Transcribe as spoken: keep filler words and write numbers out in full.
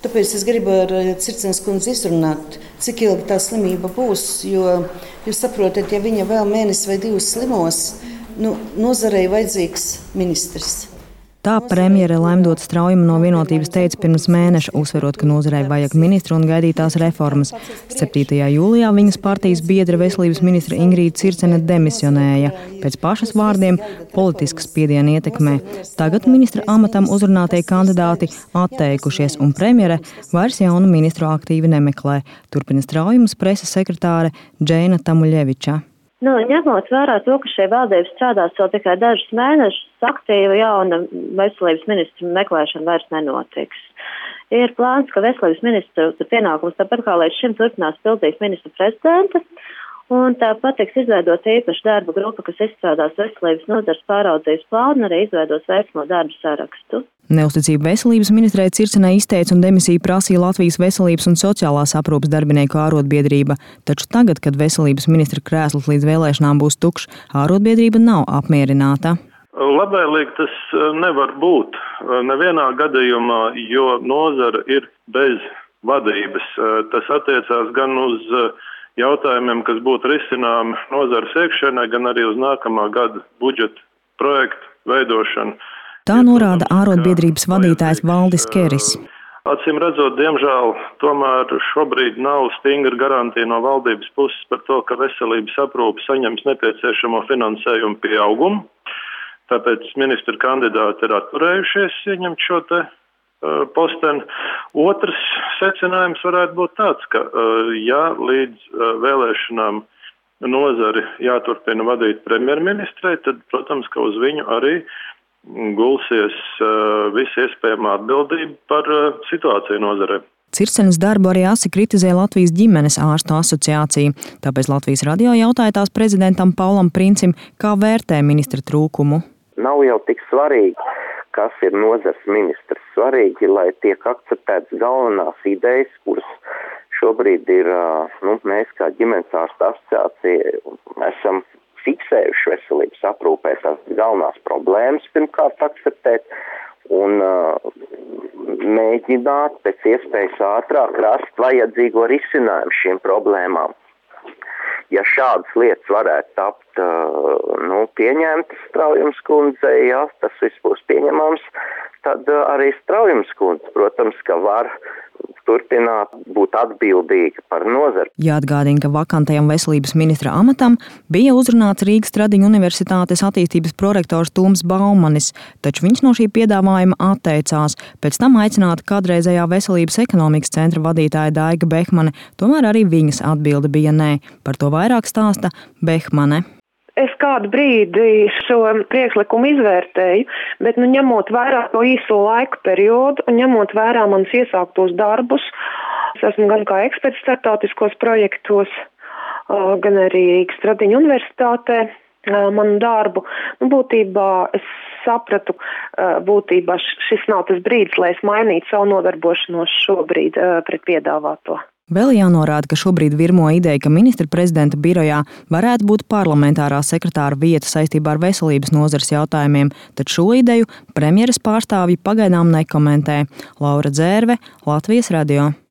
Tāpēc es gribu ar Circenes kundzi izrunāt, cik ilgi tā slimība būs, jo jūs saprotat, ja viņa vēl mēnesi vai divus slimos, nu, nozarei vajadzīgs ministrs. Tā premjere Lemdota Straujuma no Vienotības teica pirms mēneša, uzsverot, ka nozarei vajag ministru un gaidītās reformas. septītajā jūlijā viņas partijas biedra veselības ministra Ingrīda Circene demisionēja. Pēc pašas vārdiem politiskas spiediena ietekmē. Tagad ministra amatam uzrunātie kandidāti atteikušies un premjere vairs jaunu ministru aktīvi nemeklē. Turpina Straujumas preses sekretāre Džeina Tamuļeviča. Nu, ņemot vērā to, ka šie valdības strādās vēl tikai dažus mēnešus, aktīva jauna veselības ministra meklēšana vairs nenotiks. Ir plāns, ka veselības ministra pienākums tāpat kā līdz šim turpinās pildīt ministra prezidenta, un tāpat tiks izveidota īpaša darba grupa, kas izstrādās veselības nozares pāraudzības plānu un arī izveidos veicamo darbu sarakstu. Neusticību veselības ministrei Circenei izteica un demisiju prasīja Latvijas veselības un sociālās aprūpes darbinieku ārotbiedrība. Taču tagad, kad veselības ministra krēsls līdz vēlēšanām būs tukšs, ārotbiedrība nav apmierināta. Labvēlīgi tas nevar būt nevienā gadījumā, jo nozara ir bez vadības. Tas attiecās gan uz jautājumiem, kas būtu risināmi nozares iekšienē, gan arī uz nākamā gada budžeta projektu veidošanu. Tā norāda ārotbiedrības vadītājs Valdis Keris. Acīm redzot, diemžēl, tomēr šobrīd nav stingra garantija no valdības puses par to, ka veselības aprūpe saņems nepieciešamo finansējumu pieaugumu. Tāpēc ministra kandidāti ir atturējušies ieņemt šo te uh, posteni. Otrs secinājums varētu būt tāds, ka uh, ja līdz uh, vēlēšanām nozari jāturpina vadīt premjerministrei, tad, protams, ka uz viņu arī gulsies uh, visa iespējamā atbildība par uh, situāciju nozarē. Circenes darbu arī asi kritizē Latvijas ģimenes ārstu asociācija. Tāpēc Latvijas radio jautāja tās prezidentam Paulam Princim, kā vērtē ministra trūkumu. Nav jau tik svarīgi, kas ir nozars ministrs. Svarīgi, lai tiek akceptētas galvenās idejas, kuras šobrīd ir, nu, mēs kā ģimenes ārstu asociācija esam fiksējuši veselības aprūpē tās galvenās problēmas, pirmkārt akceptēt un uh, mēģināt pēc iespējas ātrāk rast vajadzīgo risinājumu šīm problēmām. Ja šādas lietas varētu tapt uh, nu, pieņemtas Straujums kundzei, ja tas viss būs pieņemams, tad uh, arī Straujums kundze, protams, ka var turpināt būt atbildīga par nozari. Jāatgādina, ka vakantajam veselības ministra amatam bija uzrunāts Rīgas Tradiņu universitātes attīstības prorektors Tūms Baumanis, taču viņš no šī piedāvājuma atteicās. Pēc tam aicināta kādreizējā veselības ekonomikas centra vadītāja Daiga Behmane, tomēr arī viņas atbilde bija nē. Par to vairāk stāsta Behmane. Es kādu brīdi šo priekšlikumu izvērtēju, bet nu, ņemot vērā to īso laiku periodu un ņemot vērā manas iesāktos darbus, es esmu gan kā eksperts starptautiskos projektos, gan arī Rīgas Tradiņu universitātē manu darbu. Nu, būtībā es sapratu, būtībā šis nav tas brīdis, lai es mainītu savu nodarbošanos šobrīd pret piedāvāto. Vēl jānorāda, ka šobrīd virmo ideja, ka ministra prezidenta birojā varētu būt parlamentārā sekretāra vieta saistībā ar veselības nozares jautājumiem, tad šo ideju premjeras pārstāvji pagaidām nekomentē. Laura Dzērve, Latvijas radio.